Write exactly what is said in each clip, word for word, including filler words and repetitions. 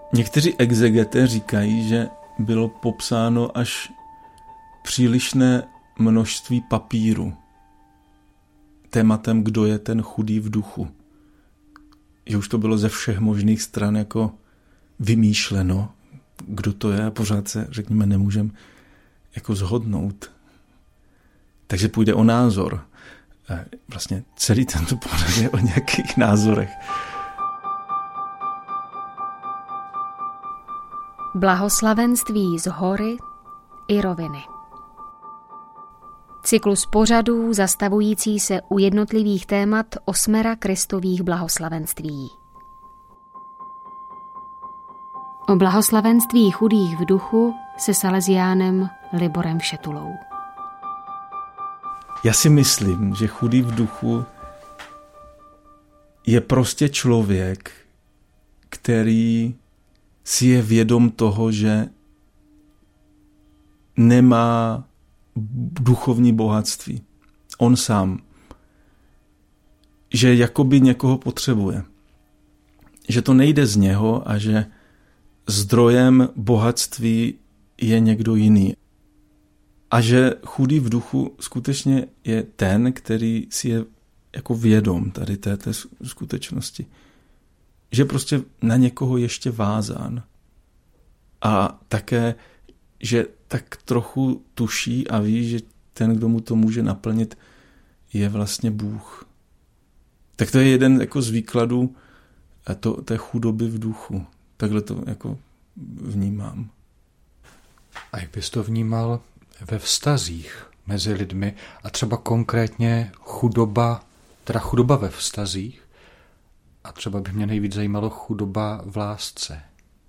Někteří exegeté říkají, že bylo popsáno až přílišné množství papíru tématem, kdo je ten chudý v duchu. Že už to bylo ze všech možných stran jako vymýšleno, kdo to je, a pořád se, řekněme, nemůžeme jako zhodnout. Takže půjde o názor. Vlastně celý tento pořad je o nějakých názorech. Blahoslavenství z hory i roviny. Cyklus pořadů zastavující se u jednotlivých témat osmera Kristových blahoslavenství. O blahoslavenství chudých v duchu se Salesiánem Liborem Šetulou. Já si myslím, že chudý v duchu je prostě člověk, který si je vědom toho, že nemá duchovní bohatství. On sám. Že jakoby někoho potřebuje. Že to nejde z něho a že zdrojem bohatství je někdo jiný. A že chudý v duchu skutečně je ten, který si je jako vědom tady této skutečnosti. Že prostě na někoho ještě vázán. A také, že tak trochu tuší a ví, že ten, kdo mu to může naplnit, je vlastně Bůh. Tak to je jeden jako z výkladů to, té chudoby v duchu. Takhle to jako vnímám. A jak bys to vnímal ve vztazích mezi lidmi a třeba konkrétně chudoba, teda chudoba ve vztazích a třeba by mě nejvíc zajímalo chudoba v lásce.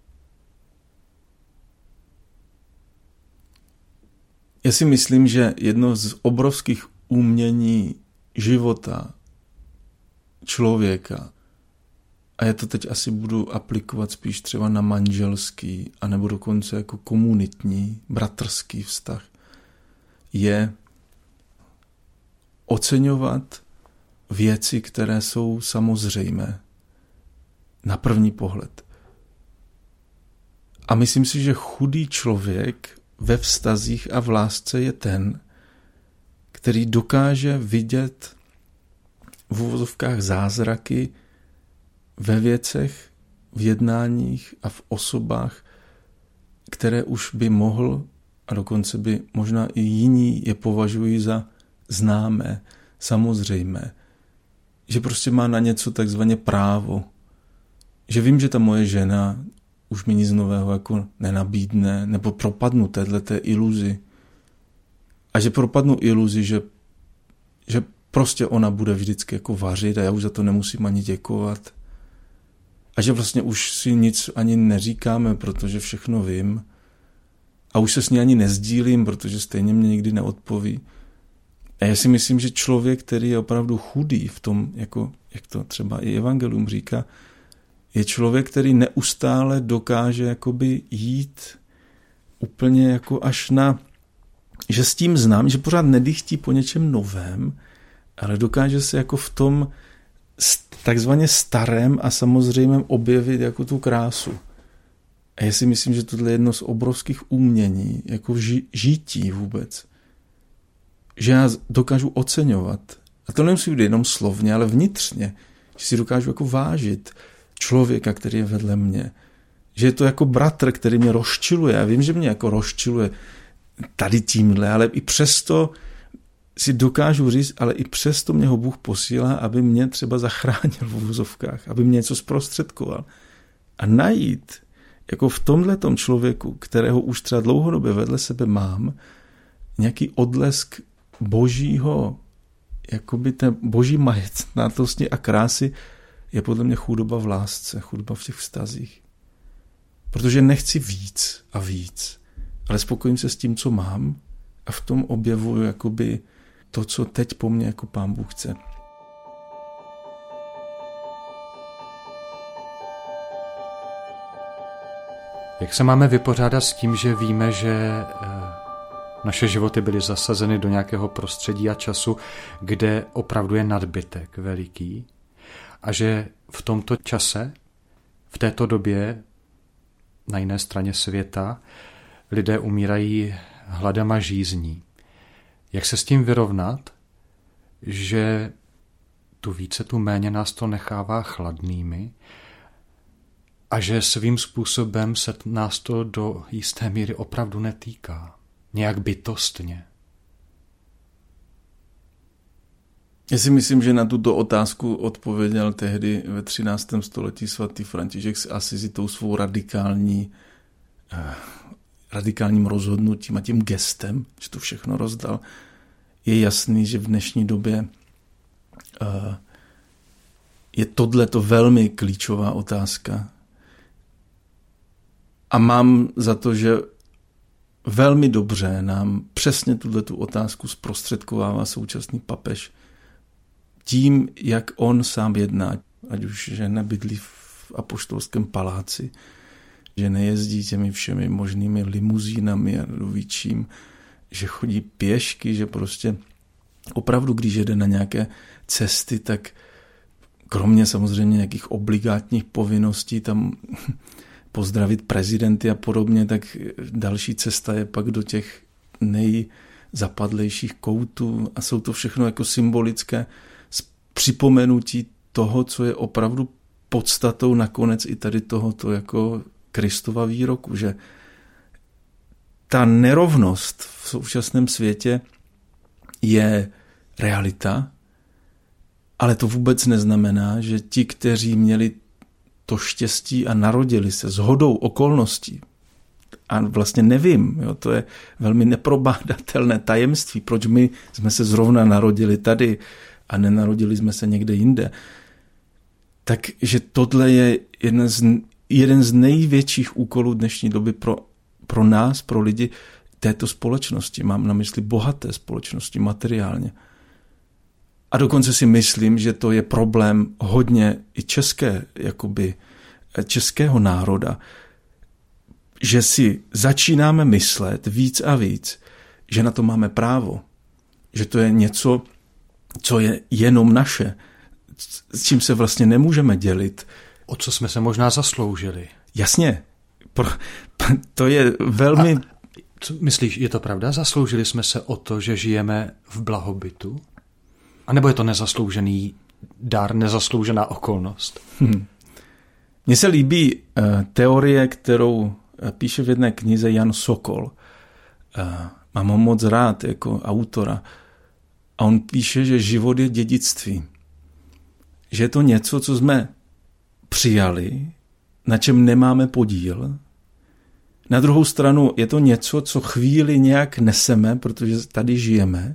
Já si myslím, že jedno z obrovských umění života člověka, a já to teď asi budu aplikovat spíš třeba na manželský, anebo dokonce jako komunitní, bratrský vztah, je oceňovat věci, které jsou samozřejmé na první pohled. A myslím si, že chudý člověk ve vztazích a v lásce je ten, který dokáže vidět v uvozovkách zázraky ve věcech, v jednáních a v osobách, které už by mohl, a dokonce by možná i jiní je považují za známé, samozřejmé. Že prostě má na něco takzvaně právo. Že vím, že ta moje žena už mi nic nového jako nenabídne, nebo propadnu téhleté iluzi. A že propadnu iluzi, že, že prostě ona bude vždycky jako vařit a já už za to nemusím ani děkovat. A že vlastně už si nic ani neříkáme, protože všechno vím. A už se s ní ani nezdílím, protože stejně mě nikdy neodpoví. A já si myslím, že člověk, který je opravdu chudý v tom, jako, jak to třeba i evangelium říká, je člověk, který neustále dokáže jakoby jít úplně jako až na, že s tím znám, že pořád nedýchtí po něčem novém, ale dokáže se jako v tom takzvaně starém a samozřejmém objevit jako tu krásu. A já si myslím, že tohle je jedno z obrovských umění, jako ži- žití vůbec. Že já dokážu oceňovat, a to nemusí být jenom slovně, ale vnitřně, že si dokážu jako vážit člověka, který je vedle mě. Že je to jako bratr, který mě rozčiluje. Já vím, že mě jako rozčiluje tady tímhle, ale i přesto si dokážu říct, ale i přesto mě ho Bůh posílá, aby mě třeba zachránil v uvozovkách, aby mě něco zprostředkoval. A najít jako v tomhletom člověku, kterého už třeba dlouhodobě vedle sebe mám, nějaký odlesk božího, jakoby té boží majetnátosti a krásy, je podle mě chudoba v lásce, chudoba v těch vztazích. Protože nechci víc a víc, ale spokojím se s tím, co mám, a v tom objevuju jakoby to, co teď po mně jako Pán Bůh chce. Jak se máme vypořádat s tím, že víme, že naše životy byly zasazeny do nějakého prostředí a času, kde opravdu je nadbytek veliký, a že v tomto čase, v této době na jiné straně světa lidé umírají hladem a žízní. Jak se s tím vyrovnat, že tu více, tu méně nás to nechává chladnými a že svým způsobem se nás to do jisté míry opravdu netýká. Nějak bytostně. Já si myslím, že na tuto otázku odpověděl tehdy ve třináctém století svatý František z Asizi tou svou radikální, eh, radikálním rozhodnutím a tím gestem, že to všechno rozdal. Je jasný, že v dnešní době eh, je tohleto velmi klíčová otázka. A mám za to, že velmi dobře nám přesně tuhletu otázku zprostředkovává současný papež tím, jak on sám jedná, ať už že nebydlí v apoštolském paláci, že nejezdí těmi všemi možnými limuzínami a dovíčím, že chodí pěšky, že prostě opravdu, když jede na nějaké cesty, tak kromě samozřejmě nějakých obligátních povinností tam pozdravit prezidenty a podobně, tak další cesta je pak do těch nejzapadlejších koutů a jsou to všechno jako symbolické připomenutí toho, co je opravdu podstatou nakonec i tady tohoto jako Kristova výroku, že ta nerovnost v současném světě je realita, ale to vůbec neznamená, že ti, kteří měli to štěstí a narodili se shodou okolností, a vlastně nevím, jo, to je velmi neprobádatelné tajemství, proč my jsme se zrovna narodili tady a nenarodili jsme se někde jinde. Takže tohle je jeden z, jeden z největších úkolů dnešní doby pro, pro nás, pro lidi této společnosti. Mám na mysli bohaté společnosti materiálně. A dokonce si myslím, že to je problém hodně i české, jakoby, českého národa, že si začínáme myslet víc a víc, že na to máme právo, že to je něco, co je jenom naše, s čím se vlastně nemůžeme dělit. O co jsme se možná zasloužili. Jasně, to je velmi... A co myslíš, je to pravda? Zasloužili jsme se o to, že žijeme v blahobytu? A nebo je to nezasloužený dar, nezasloužená okolnost? Hmm. Mně se líbí uh, teorie, kterou uh, píše v jedné knize Jan Sokol. Uh, mám ho moc rád jako autora. A on píše, že život je dědictví. Že je to něco, co jsme přijali, na čem nemáme podíl. Na druhou stranu je to něco, co chvíli nějak neseme, protože tady žijeme.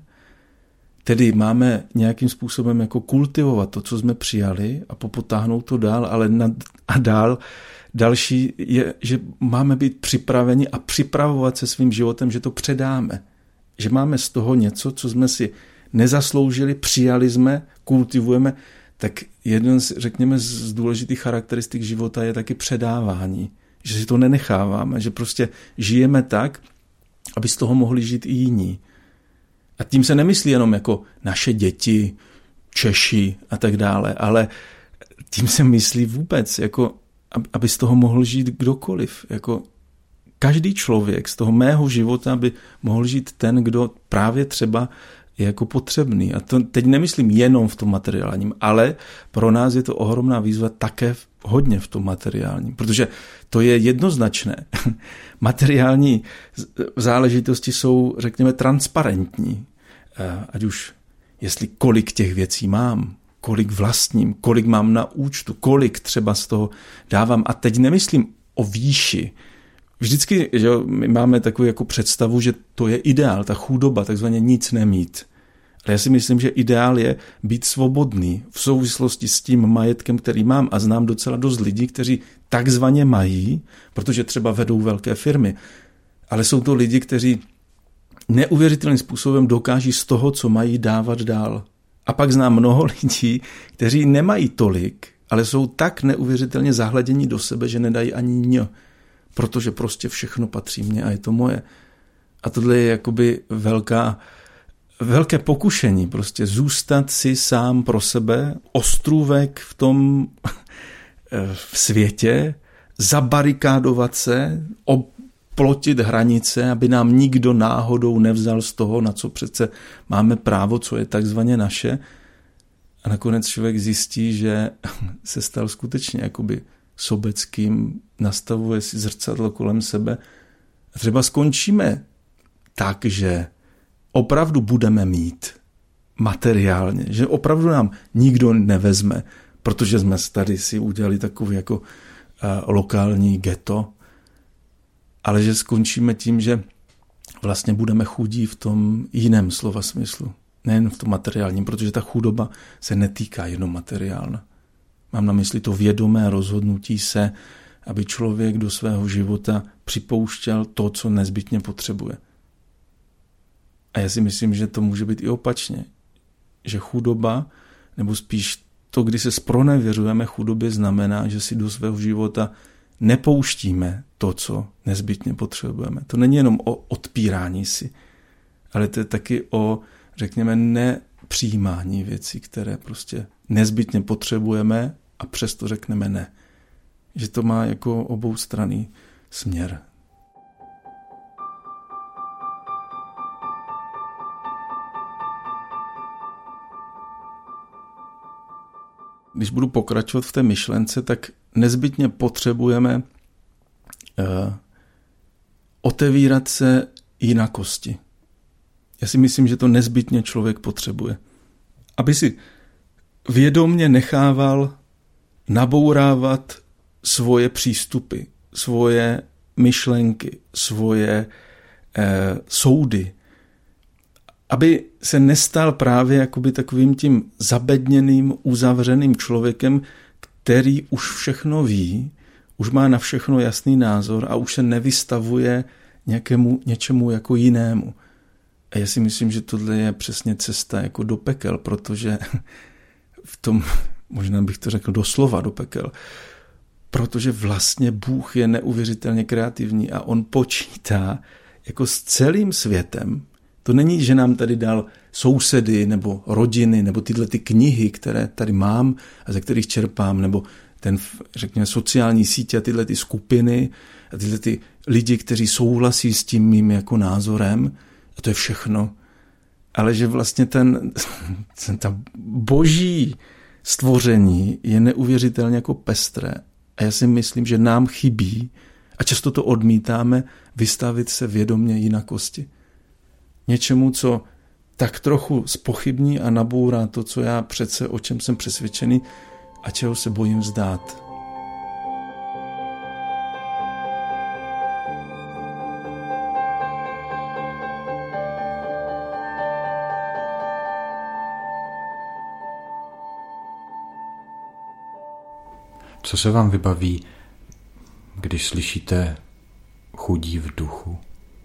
Tedy máme nějakým způsobem jako kultivovat to, co jsme přijali a popotáhnout to dál, ale nad, a dál další je, že máme být připraveni a připravovat se svým životem, že to předáme. Že máme z toho něco, co jsme si nezasloužili, přijali jsme, kultivujeme, tak jeden z, řekněme, z důležitých charakteristik života je taky předávání. Že si to nenecháváme, že prostě žijeme tak, aby z toho mohli žít i jiní. A tím se nemyslí jenom jako naše děti, Češi a tak dále, ale tím se myslí vůbec, jako aby z toho mohl žít kdokoliv. Jako každý člověk z toho mého života by mohl žít ten, kdo právě třeba je jako potřebný. A to teď nemyslím jenom v tom materiálním, ale pro nás je to ohromná výzva také hodně v tom materiálním, protože to je jednoznačné. Materiální záležitosti jsou, řekněme, transparentní. Ať už, jestli kolik těch věcí mám, kolik vlastním, kolik mám na účtu, kolik třeba z toho dávám. A teď nemyslím o výši. Vždycky, že my máme takovou jako představu, že to je ideál, ta chudoba, takzvaně nic nemít. Ale já si myslím, že ideál je být svobodný v souvislosti s tím majetkem, který mám, a znám docela dost lidí, kteří takzvaně mají, protože třeba vedou velké firmy, ale jsou to lidi, kteří neuvěřitelným způsobem dokáží z toho, co mají, dávat dál. A pak znám mnoho lidí, kteří nemají tolik, ale jsou tak neuvěřitelně zahledění do sebe, že nedají ani ň, protože prostě všechno patří mně a je to moje. A tohle je jakoby velká, velké pokušení, prostě zůstat si sám pro sebe, ostrůvek v tom v světě, zabarikádovat se, oplotit hranice, aby nám nikdo náhodou nevzal z toho, na co přece máme právo, co je takzvaně naše. A nakonec člověk zjistí, že se stal skutečně jakoby sobeckým, nastavuje si zrcadlo kolem sebe. A třeba skončíme tak, že opravdu budeme mít materiálně, že opravdu nám nikdo nevezme, protože jsme tady si udělali takový jako uh, lokální ghetto, ale že skončíme tím, že vlastně budeme chudí v tom jiném slova smyslu, nejen v tom materiálním, protože ta chudoba se netýká jenom materiálna. Mám na mysli to vědomé rozhodnutí se, aby člověk do svého života připouštěl to, co nezbytně potřebuje. A já si myslím, že to může být i opačně. Že chudoba, nebo spíš to, kdy se zpronevěřujeme chudobě, znamená, že si do svého života nepouštíme to, co nezbytně potřebujeme. To není jenom o odpírání si, ale to je taky o, řekněme, nepřijímání věcí, které prostě nezbytně potřebujeme a přesto řekneme ne. Že to má jako oboustranný směr. Když budu pokračovat v té myšlence, tak nezbytně potřebujeme uh, otevírat se jinakosti. Já si myslím, že to nezbytně člověk potřebuje. Aby si vědomně nechával nabourávat svoje přístupy, svoje myšlenky, svoje eh, soudy, aby se nestal právě jakoby takovým tím zabedněným, uzavřeným člověkem, který už všechno ví, už má na všechno jasný názor a už se nevystavuje nějakému, něčemu jako jinému. A já si myslím, že tohle je přesně cesta jako do pekel, protože v tom, možná bych to řekl doslova do pekel, protože vlastně Bůh je neuvěřitelně kreativní a on počítá jako s celým světem. To není, že nám tady dal sousedy nebo rodiny nebo tyhle ty knihy, které tady mám a ze kterých čerpám, nebo ten, řekněme, sociální sítě a tyhle ty skupiny a tyhle ty lidi, kteří souhlasí s tím mým jako názorem a to je všechno. Ale že vlastně ten, ten ta boží stvoření je neuvěřitelně jako pestré. A já si myslím, že nám chybí, a často to odmítáme, vystavit se vědomě jinakosti. Něčemu, co tak trochu zpochybní a nabourá to, co já přece, o čem jsem přesvědčený a čeho se bojím vzdát. Co se vám vybaví, když slyšíte chudí v duchu?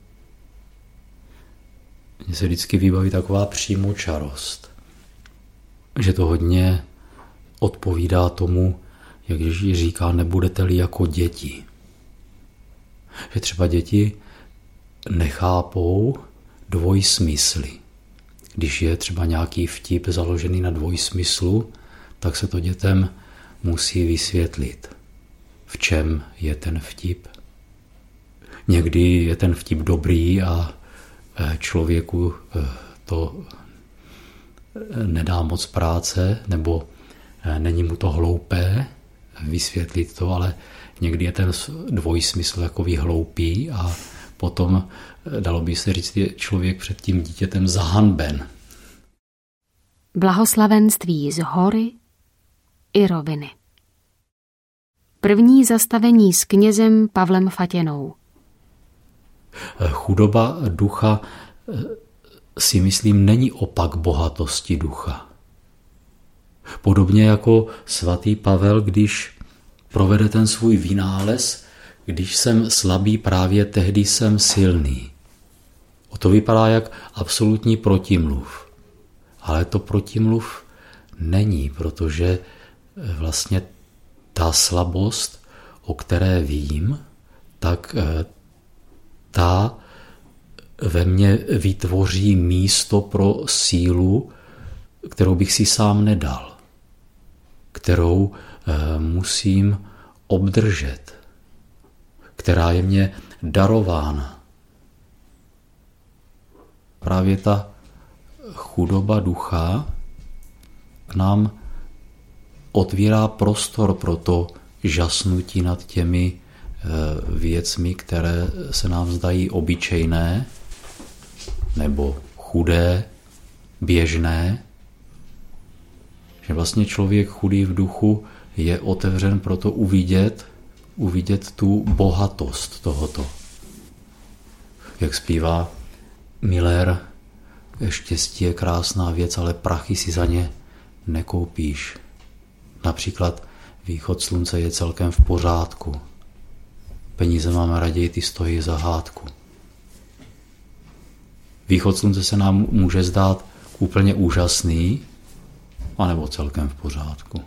Mně se vždycky vybaví taková přímočarost, že to hodně odpovídá tomu, jak Ježíš říká, nebudete-li jako děti. Že třeba děti nechápou dvojsmysly. Když je třeba nějaký vtip založený na dvojsmyslu, tak se to dětem musí vysvětlit, v čem je ten vtip. Někdy je ten vtip dobrý a člověku to nedá moc práce, nebo není mu to hloupé vysvětlit to, ale někdy je ten dvojsmysl takový hloupý a potom, dalo by se říct, je člověk před tím dítětem zahanben. Blahoslavenství z hory i roviny. První zastavení s knězem Pavlem Fatěnou. Chudoba ducha, si myslím, není opak bohatosti ducha. Podobně jako svatý Pavel, když provede ten svůj vynález, když jsem slabý, právě tehdy jsem silný. O to vypadá jak absolutní protimluv. Ale to protimluv není, protože vlastně ta slabost, o které vím, tak ta ve mně vytvoří místo pro sílu, kterou bych si sám nedal, kterou musím obdržet která je mně darována. Právě ta chudoba ducha k nám otvírá prostor pro to žasnutí nad těmi věcmi, které se nám zdají obyčejné nebo chudé, běžné. Že vlastně člověk chudý v duchu je otevřen pro to uvidět, uvidět tu bohatost tohoto. Jak zpívá Miller, štěstí je krásná věc, ale prachy si za ně nekoupíš. Například východ slunce je celkem v pořádku. Peníze máme raději, ty stojí za hádku. Východ slunce se nám může zdát úplně úžasný, anebo celkem v pořádku.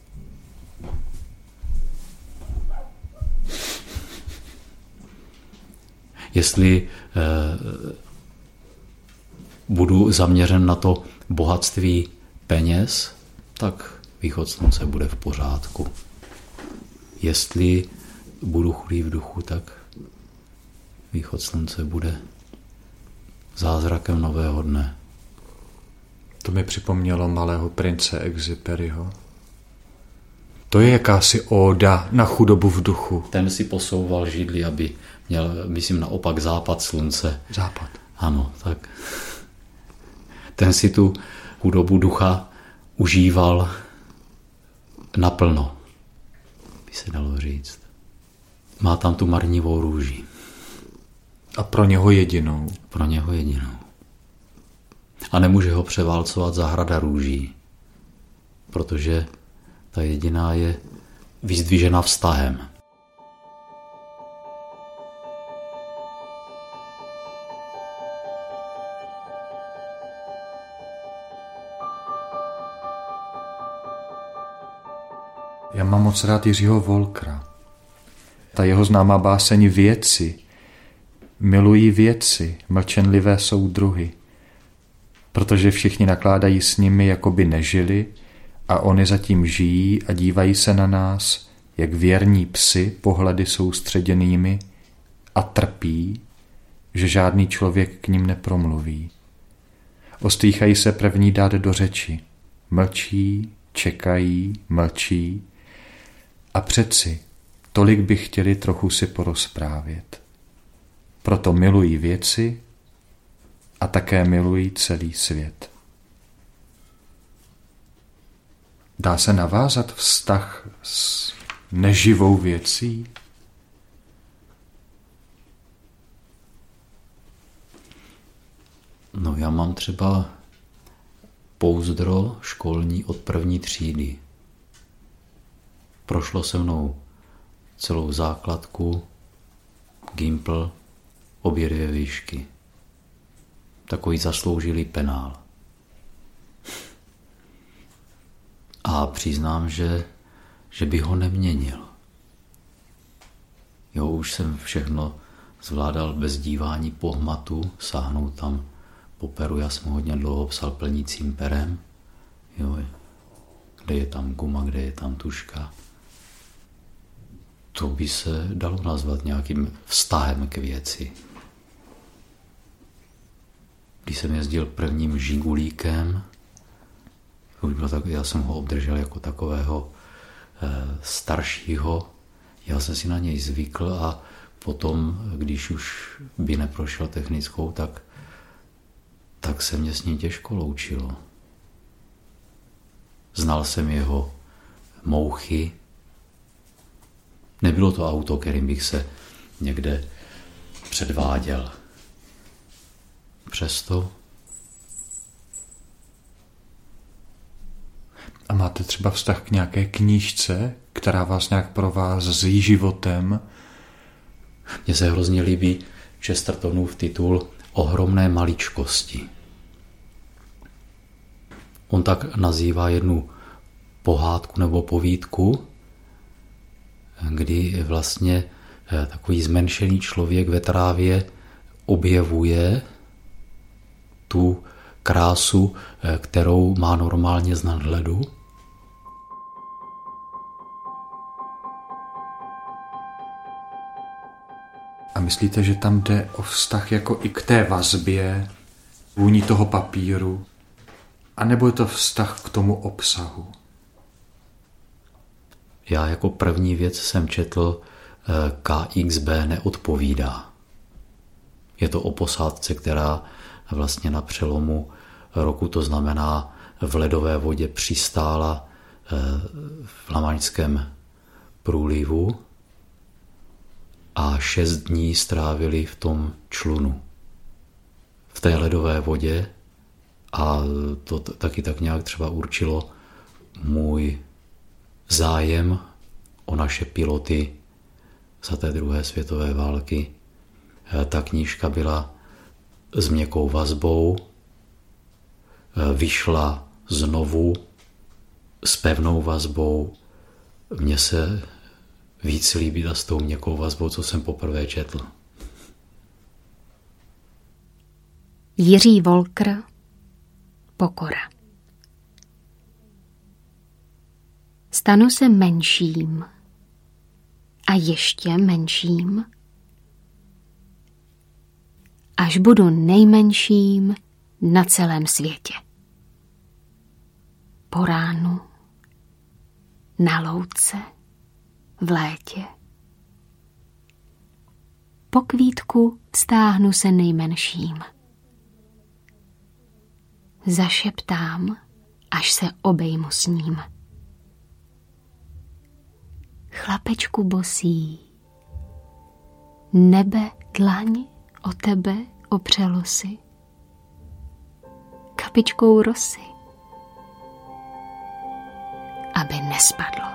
Jestli eh, budu zaměřen na to bohatství peněz, tak východ slunce bude v pořádku. Jestli budu chudý v duchu, tak východ slunce bude zázrakem nového dne. To mi připomnělo Malého prince Exupéryho. To je jakási óda na chudobu v duchu. Ten si posouval židli, aby měl, myslím, naopak západ slunce. Západ. Ano, tak. Ten si tu chudobu ducha užíval naplno, by se dalo říct. Má tam tu marnivou růži. A pro něho jedinou. Pro něho jedinou. A nemůže ho převálcovat zahrada růží, protože ta jediná je vyzdvižena vztahem. Já mám moc rád Jiřího Wolkera. Ta jeho známá báseň Věci. Milují věci, mlčenlivé soudruhy, protože všichni nakládají s nimi, jako by nežili, a oni zatím žijí a dívají se na nás, jak věrní psi pohledy soustředěnými, a trpí, že žádný člověk k nim nepromluví. Ostýchají se první dát do řeči, mlčí, čekají, mlčí, a přeci tolik by chtěli trochu si porozprávět. Proto milují věci a také milují celý svět. Dá se navázat vztah s neživou věcí? No, já mám třeba pouzdro školní od první třídy. Prošlo se mnou celou základku, gimpl, obě dvě výšky. Takový zasloužilý penál. A přiznám, že, že bych ho neměnil. Jo, už jsem všechno zvládal bez dívání po hmatu, sáhnout tam po peru. Já jsem hodně dlouho psal plnícím perem. Jo, kde je tam guma, kde je tam tužka. To by se dalo nazvat nějakým vztahem k věci. Když jsem jezdil prvním žigulíkem, tak já jsem ho obdržel jako takového e, staršího. Já jsem si na něj zvykl a potom, když už by neprošel technickou, tak, tak se mě s ním těžko loučilo. Znal jsem jeho mouchy. Nebylo to auto, kterým bych se někde předváděl. Přesto. A máte třeba vztah k nějaké knížce, která vás nějak provází životem? Mně se hrozně líbí Chestertonův titul Ohromné maličkosti. On tak nazývá jednu pohádku nebo povídku, kdy vlastně takový zmenšený člověk ve trávě objevuje tu krásu, kterou má normálně z nadhledu. myslíte, že tam jde o vztah jako i k té vazbě, vůni toho papíru, anebo je to vztah k tomu obsahu? Já jako první věc jsem četl K X B neodpovídá. Je to o posádce, která vlastně na přelomu roku, to znamená v ledové vodě, přistála v Lamaňském průlivu a šest dní strávili v tom člunu, v té ledové vodě, a to taky tak nějak třeba určilo můj zájem o naše piloty za té druhé světové války. Ta knížka byla s měkkou vazbou, vyšla znovu s pevnou vazbou. Mně se víc líbí s tou měkkou vazbou, co jsem poprvé četl. Jiří Volker, Pokora. Stanu se menším a ještě menším, až budu nejmenším na celém světě. Po ránu, na louce, v létě. Po kvítku stáhnu se nejmenším. Zašeptám, až se obejmu s ním. Chlapečku bosý, nebe dlaň o tebe opřelo si, kapičkou rosy, aby nespadlo.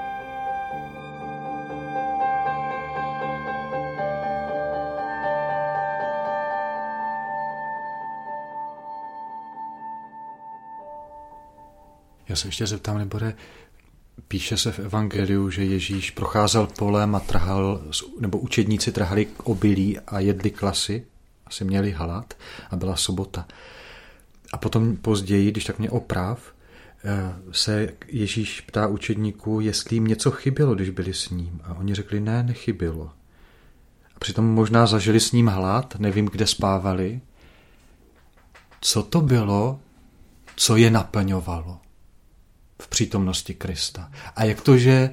Já se ještě zeptám, Libore, píše se v Evangeliu, že Ježíš procházel polem a trhal, nebo učedníci trhali obilí a jedli klasy, asi měli hlad a byla sobota. A potom později, když tak mě oprav, se Ježíš ptá učedníků, jestli jim něco chybělo, když byli s ním. A oni řekli, ne, nechybělo. A přitom možná zažili s ním hlad, nevím, kde spávali. Co to bylo, co je naplňovalo v přítomnosti Krista? A jak to, že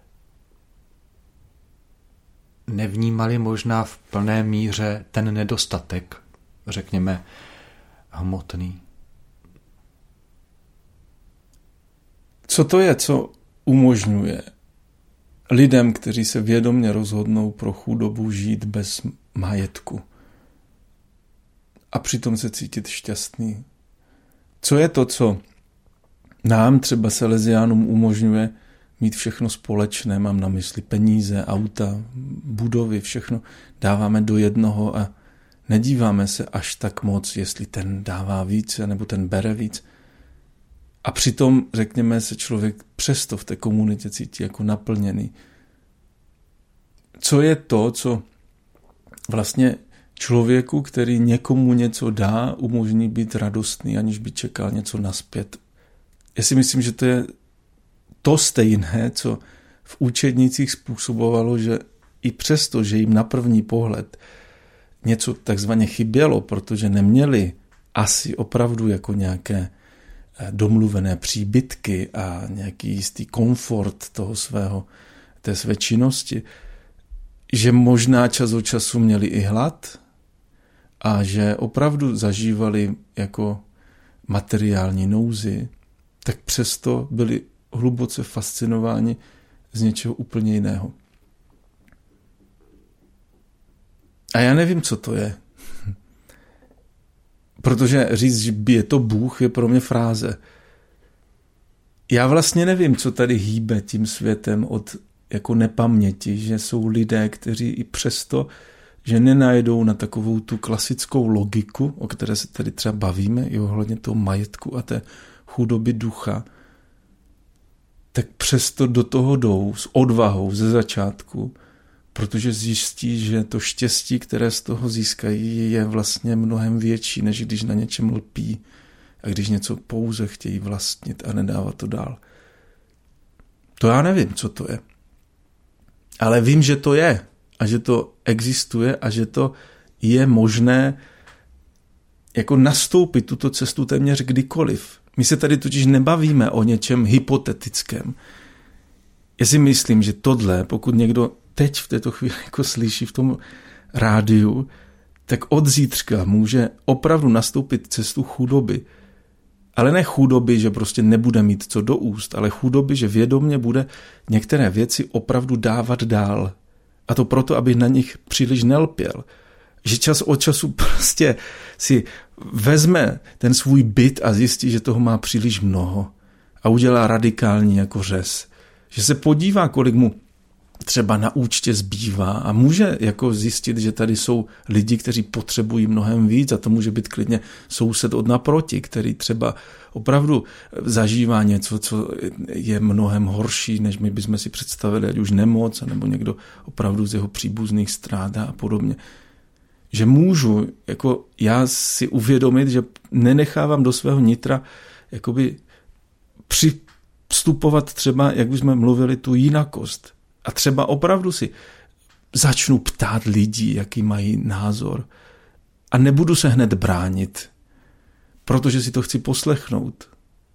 nevnímali možná v plné míře ten nedostatek, řekněme, hmotný? Co to je, co umožňuje lidem, kteří se vědomě rozhodnou pro chudobu, žít bez majetku a přitom se cítit šťastný? Co je to, co nám, třeba Salesiánům, umožňuje mít všechno společné? Mám na mysli peníze, auta, budovy, všechno dáváme do jednoho a nedíváme se až tak moc, jestli ten dává více nebo ten bere víc. A přitom, řekněme, se člověk přesto v té komunitě cítí jako naplněný. Co je to, co vlastně člověku, který někomu něco dá, umožní být radostný, aniž by čekal něco nazpět? Já si myslím, že to je to stejné, co v učednicích způsobovalo, že i přesto, že jim na první pohled něco takzvaně chybělo, protože neměli asi opravdu jako nějaké domluvené příbytky a nějaký jistý komfort toho svého, té své činnosti, že možná čas od času měli i hlad a že opravdu zažívali jako materiální nouzi, tak přesto byli hluboce fascinováni z něčeho úplně jiného. A já nevím, co to je. Protože říct, že je to Bůh, je pro mě fráze. Já vlastně nevím, co tady hýbe tím světem od jako nepaměti, že jsou lidé, kteří i přesto, že nenajdou na takovou tu klasickou logiku, o které se tady třeba bavíme, i ohledně toho majetku a té chudoby ducha, tak přesto do toho jdou s odvahou ze začátku, protože zjistí, že to štěstí, které z toho získají, je vlastně mnohem větší, než když na něčem lpí a když něco pouze chtějí vlastnit a nedávat to dál. To já nevím, co to je. Ale vím, že to je. a že to existuje a že to je možné jako nastoupit tuto cestu téměř kdykoliv. My se tady totiž nebavíme o něčem hypotetickém. Já si myslím, že tohle, pokud někdo teď v této chvíli jako slyší v tom rádiu, tak od zítřka může opravdu nastoupit cestu chudoby. Ale ne chudoby, že prostě nebude mít co do úst, ale chudoby, že vědomě bude některé věci opravdu dávat dál. A to proto, aby na nich příliš nelpěl. Že čas od času prostě si vezme ten svůj byt a zjistí, že toho má příliš mnoho a udělá radikální jako řez. Že se podívá, kolik mu třeba na účtě zbývá a může jako zjistit, že tady jsou lidi, kteří potřebují mnohem víc a to může být klidně soused od naproti, který třeba opravdu zažívá něco, co je mnohem horší, než my bychom si představili, ať už nemoc, nebo někdo opravdu z jeho příbuzných strádá a podobně. Že můžu jako já si uvědomit, že nenechávám do svého nitra jakoby přistupovat třeba, jak bychom mluvili, tu jinakost. A třeba opravdu si začnu ptát lidí, jaký mají názor. A nebudu se hned bránit, protože si to chci poslechnout.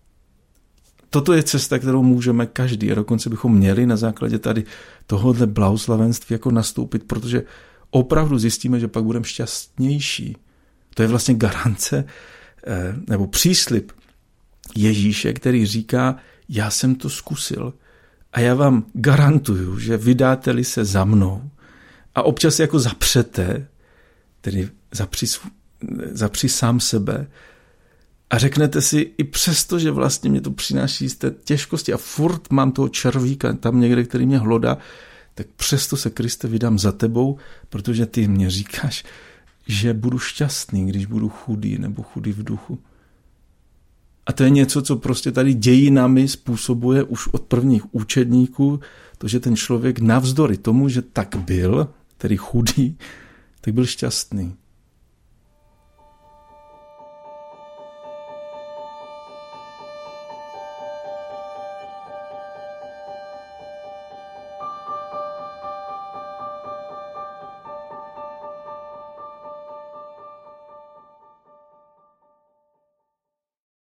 Toto je cesta, kterou můžeme každý a dokonce bychom měli na základě tady tohohle blahoslavenství jako nastoupit, protože opravdu zjistíme, že pak budeme šťastnější. To je vlastně garance nebo příslib Ježíše, který říká, já jsem to zkusil a já vám garantuju, že vydáte-li se za mnou a občas jako zapřete, tedy zapři, zapři sám sebe a řeknete si i přesto, že vlastně mě to přináší z té těžkosti a furt mám toho červíka tam někde, který mě hlodá, tak přesto se, Kriste, vydám za tebou, protože ty mě říkáš, že budu šťastný, když budu chudý nebo chudý v duchu. A to je něco, co prostě tady dějinami způsobuje už od prvních učedníků, to, že ten člověk navzdory tomu, že tak byl, tedy chudý, tak byl šťastný.